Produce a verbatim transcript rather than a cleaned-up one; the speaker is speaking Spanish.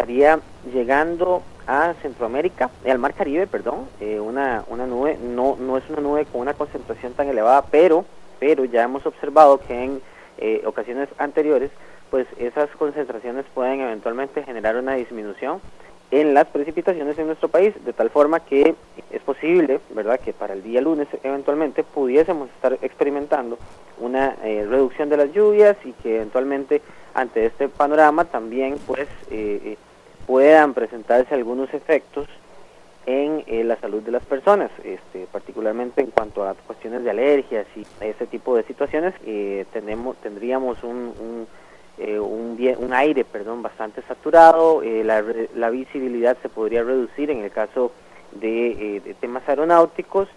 estaría llegando a Centroamérica, al Mar Caribe, perdón, eh, una, una nube, no, no es una nube con una concentración tan elevada, pero, pero ya hemos observado que en eh, ocasiones anteriores, pues esas concentraciones pueden eventualmente generar una disminución en las precipitaciones en nuestro país, de tal forma que es posible, ¿verdad?, que para el día lunes eventualmente pudiésemos estar experimentando una eh, reducción de las lluvias y que eventualmente ante este panorama también pues eh, puedan presentarse algunos efectos en eh, la salud de las personas, este, particularmente en cuanto a cuestiones de alergias y ese tipo de situaciones. Eh, tenemos, tendríamos un, un, eh, un, un aire perdón, bastante saturado, eh, la, la visibilidad se podría reducir en el caso de, eh, de temas aeronáuticos,